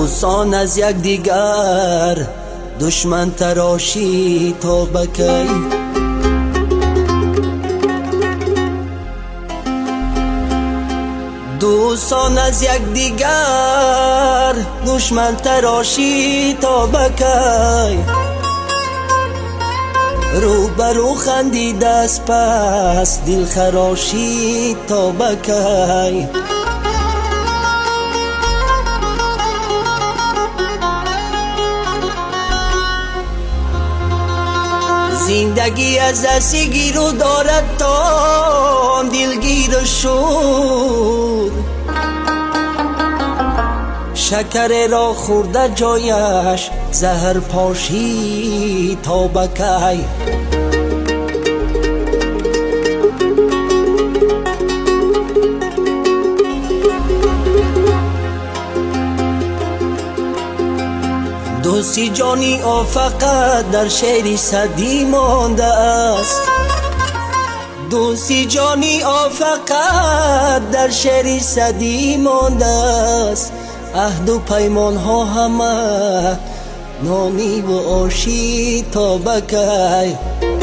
دوستان از یک دیگر دشمن تراشی تا بکی. دوستان از یک دیگر دشمن تراشی تا بکی. رو برو خندید از پس دل خراشی تا بکی. زندگی از دستی گیر و دارد تا دلگیر شد. شکر را خورده جایش زهر پاشی تا بکی. دوستی جانی فقط در شعری صدی مانده است. دوستی جانی فقط در شعری صدی مانده است. عهد و پیمان ها همه نانی و آشی تا بکی.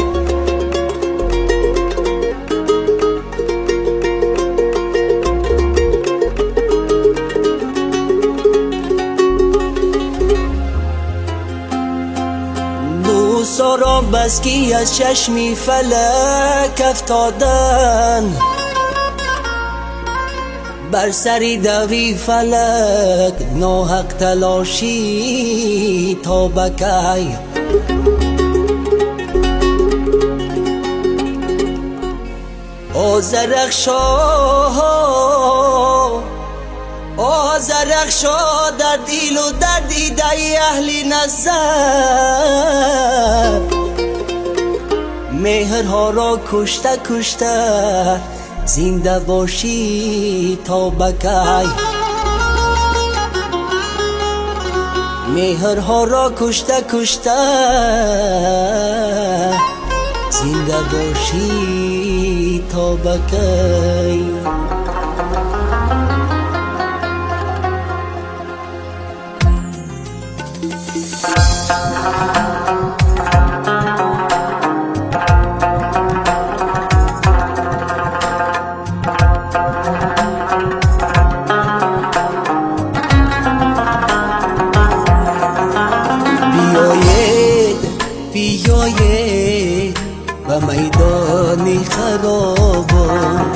دوستا را بسکی از چشمی فلک افتادن. بر سری دوی فلک ناحق تلاشی تا بکی. آزرخشا در دیل و در دیده اهلی نظر. مهرها را کشته کشته زنده باشی تا بکی. مهرها را کشته کشته زنده باشی تا بکی. بیایید و میدان خرابان.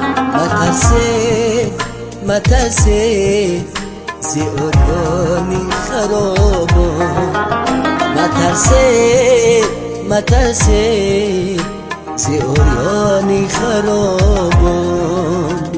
مترسه زی اوریان خرابان. مترسه زی اوریان خرابان.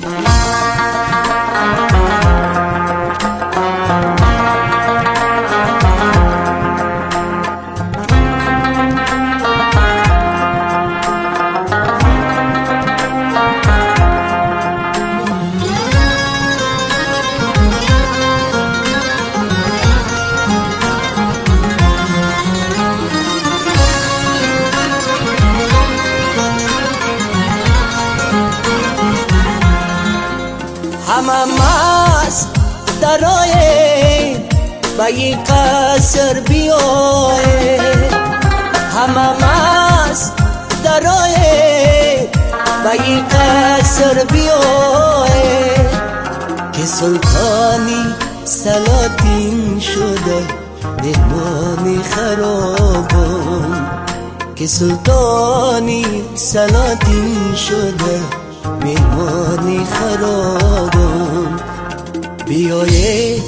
همه مست درایه به این قصر بیایه. همه مست درایه به این قصر بیایه. که سلطانی سلاطین شده مهمان خرابان. که سلطانی سلاطین شده مهمان خرابان. بیایه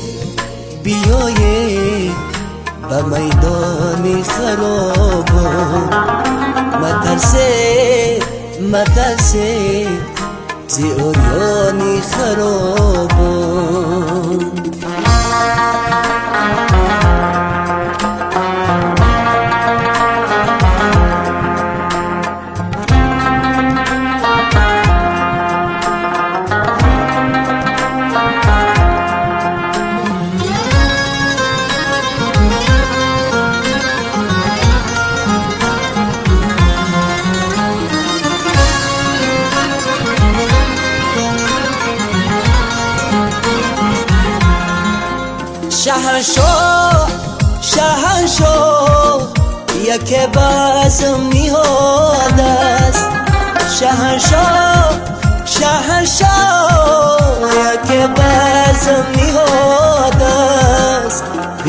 به میدان خرابان. مترسه زی اوریان خرابان. شهنشاه شهنشاه یک بزم میاد است شهنشاه شهنشاه یک بزم میاد است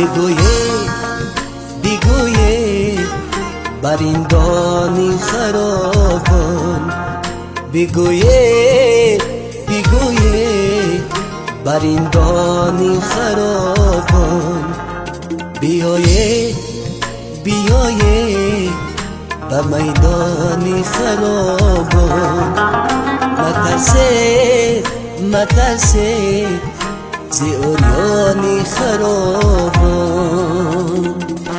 بگویه بر این دانی خرابان بگویه بر این دانی خرابان بیایه به میدانی خرابان مترسه زی اوریانی خرابان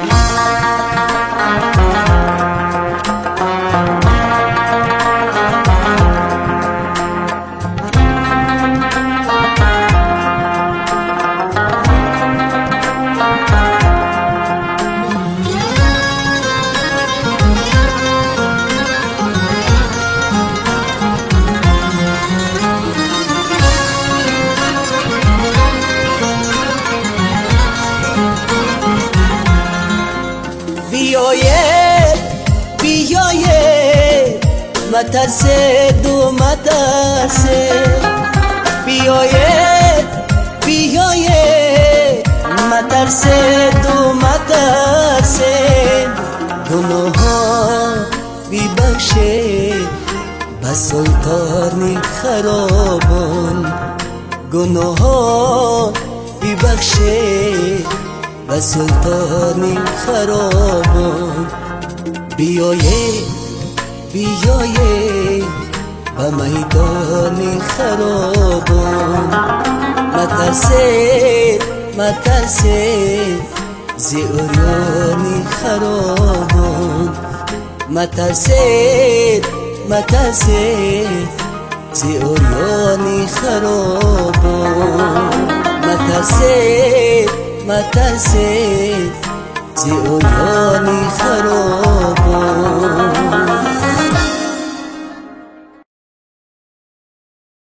بیایه مترسه دو مترسه بیایه مترسه دو مترسه گناها بیبخشه به سلطانی خرابان گناها بیبخشه به سلطانی خرابان بیایه به میدانی خرابان مترسه زی اوریانی خرابان مترسه زی اوریانی خرابان مترسه زی اوریانی خرابان